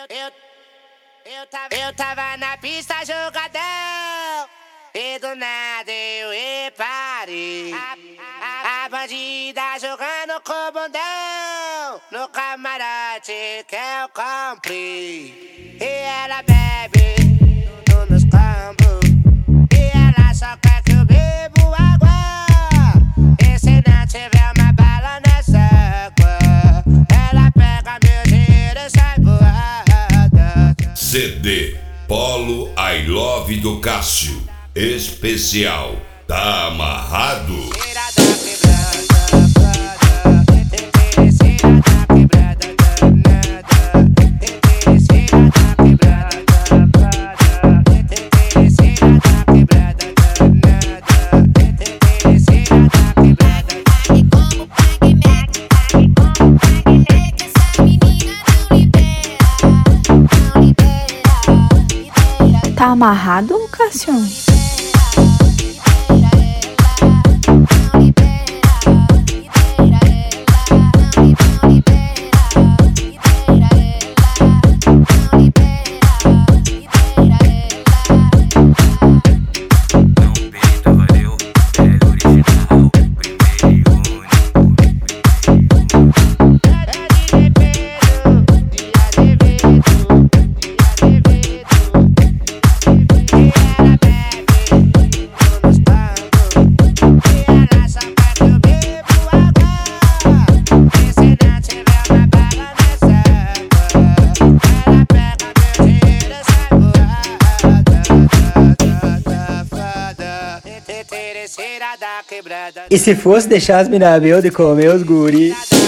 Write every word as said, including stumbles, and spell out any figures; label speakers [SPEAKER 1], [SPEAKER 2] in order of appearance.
[SPEAKER 1] eu, eu, tava, eu tava na pista jogadão e do nada eu reparei a, a, a bandida jogando com o bundão no camarote que eu comprei. E ela bebe tudo nos combos e ela só quer que eu bebo água. E se não tiver uma bala nessa água, ela pega meu dinheiro e sai voada.
[SPEAKER 2] C D Polo I Love do Cássio especial Tá Amarrado.
[SPEAKER 3] Tá amarrado, Cássio?
[SPEAKER 4] E se fosse deixar as mina bêbada e comer os guri?